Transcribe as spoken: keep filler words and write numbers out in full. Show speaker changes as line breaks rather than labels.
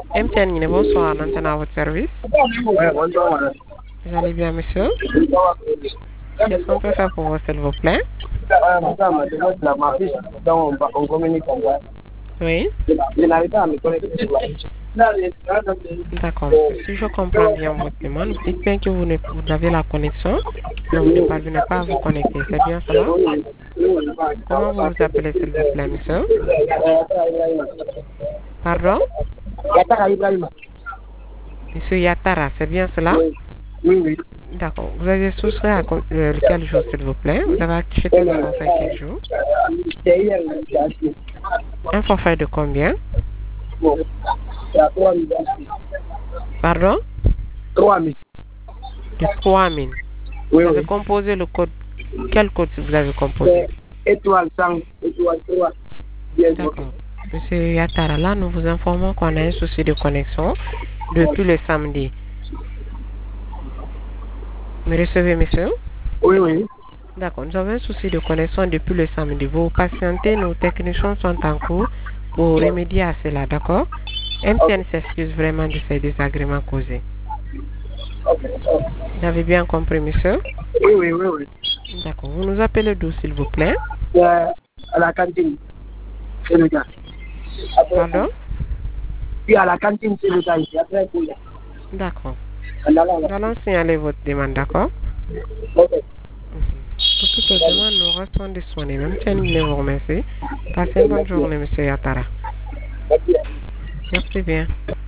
M T N, bonsoir, maintenant à votre service.
Ouais, bonjour, madame.
Vous allez bien, monsieur? Qu'est-ce qu'on peut faire pour vous, s'il vous plaît?
Euh, madame, je vois la ma fiche, donc on, on communique comme ça.
Oui.
Je n'arrive pas à me connecter sur la fiche.
D'accord. Si je comprends bien votre demande, vous dites bien que vous, ne, vous avez la connexion, mais vous ne parvenez pas à vous connecter. C'est bien cela? Comment vous vous appelez, s'il vous plaît, monsieur? Pardon?
Yatara Ibrahima.
Monsieur Yatara, c'est bien cela?
Oui, oui.
D'accord. Vous avez souscrit à co- euh, quel jour, s'il vous plaît? Vous avez acheté le forfait quel jour?
C'est hier, j'ai acheté.
Un forfait de combien?
Bon, il y a trois mille.
Pardon?
trois mille.
De trois mille.
Oui,
Vous avez
oui.
composé le code. Quel code vous avez composé?
C'est étoile cent, étoile trois. Bien sûr.
D'accord. Monsieur Yatara, là, nous vous informons qu'on a un souci de connexion depuis le samedi. Me recevez, monsieur?
Oui, oui.
D'accord. Nous avons un souci de connexion depuis le samedi. Vous patientez, nos techniciens sont en cours pour remédier à cela, d'accord? M T N s'excuse vraiment de ces désagréments causés. Vous avez bien compris, monsieur?
Oui, oui, oui, oui.
D'accord. Vous nous appelez d'où, s'il vous plaît?
Euh, à la cantine. C'est le gars.
Pardon?
Puis à la cantine, c'est le gars ici. Après, pour là.
D'accord.
En allant
Nous
là.
allons signaler votre demande, d'accord?
Ok.
Pour toutes les demandes, nous restons disponibles. M T N vous remercie. Passez une bonne journée, monsieur Yatara.
Merci.
Merci bien.